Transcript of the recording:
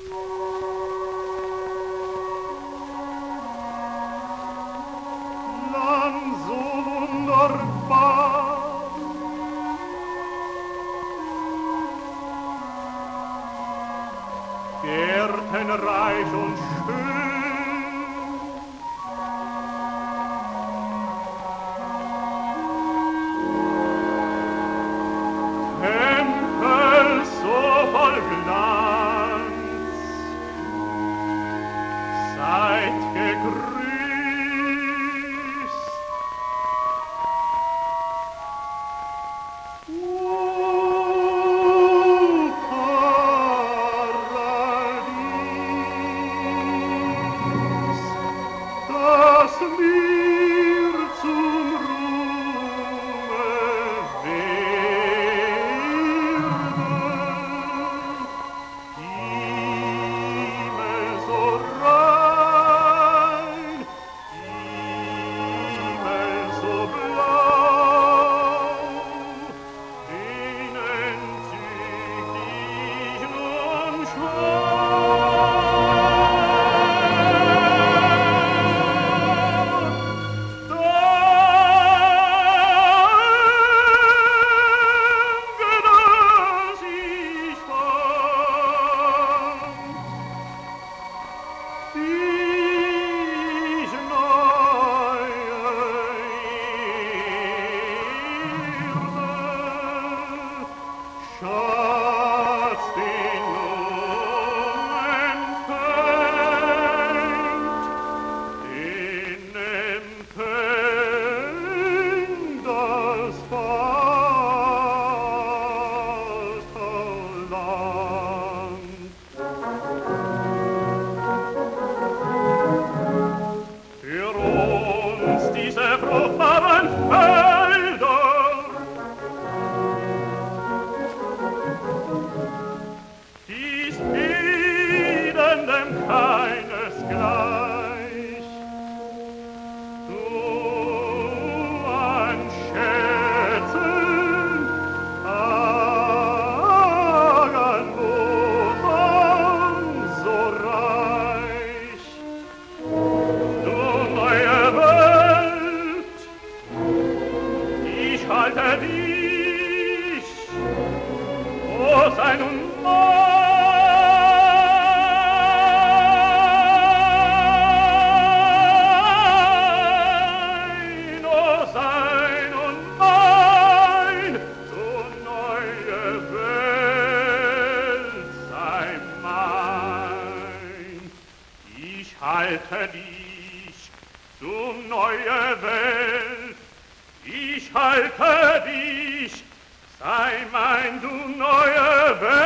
Land so wunderbar, Gärten reich und schön, Tempel so voll Glanz, seid gegrüßt. Paradies, das mir zum Ruhme werde. Himmel so rein, Himmel so blau, den entzüg ich nun Schatz, den nun empfängt das Vaterland. Für uns diese fruchtbaren Felder, dies Elendem keines gleich. Du an Schätzen, an Wohnung so reich. Du neue Welt, ich halte dich, o sei nun mein, o sei nun mein, du neue Welt sei mein. Ich halte dich, du neue Welt, ich halte dich, sei mein, du neue Welt.